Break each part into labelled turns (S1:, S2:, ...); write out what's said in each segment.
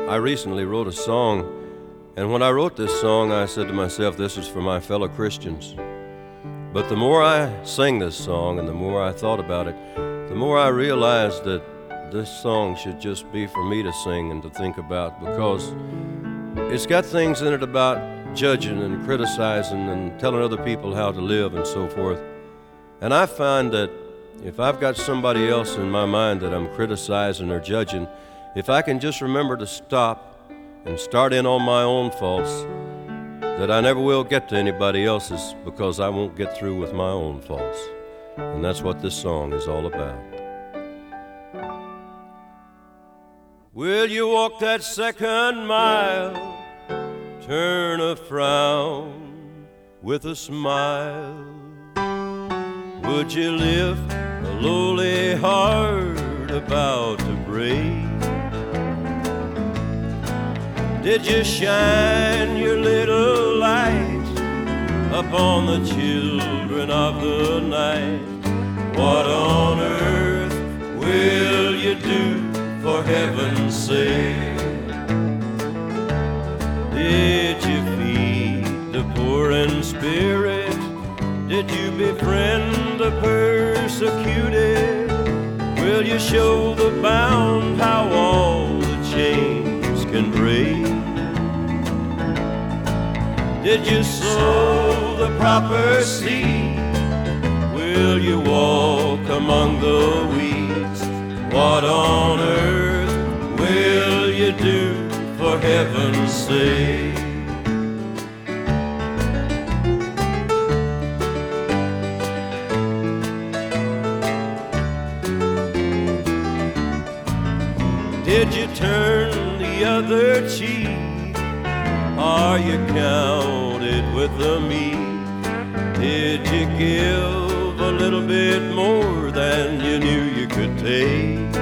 S1: I recently wrote a song, and when I wrote this song, I said to myself, this is for my fellow Christians. But the more I sang this song and the more I thought about it, the more I realized that this song should just be for me to sing and to think about, because it's got things in it about judging and criticizing and telling other people how to live and so forth. And I find that if I've got somebody else in my mind that I'm criticizing or judging, if I can just remember to stop and start in on my own faults, that I never will get to anybody else's, because I won't get through with my own faults. And that's what this song is all about. Will you walk that second mile, turn a frown with a smile? Would you lift a lowly heart about to break? Did you shine your little light upon the children of the night? What on earth will you do for heaven's sake? Did you feed the poor in spirit? Did you befriend the persecuted? Will you show the bound how all the chains can break? Did you sow the proper seed? Will you walk among the weeds? What on earth will you do for heaven's sake? Did you turn the other cheek? Are you counted with the meek? Did you give a little bit more than you knew you could take?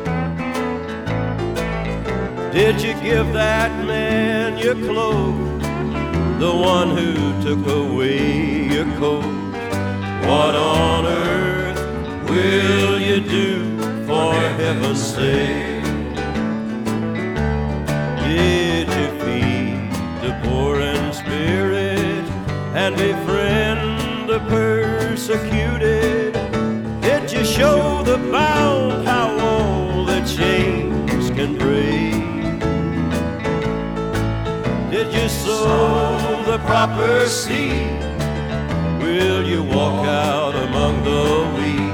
S1: Did you give that man your cloak, the one who took away your coat? What on earth will you do for heaven's sake? Did you feed the poor in spirit and befriend the persecuted? Did you show the bound how all the chains can break? Did you sow the proper seed? Will you walk out among the weeds?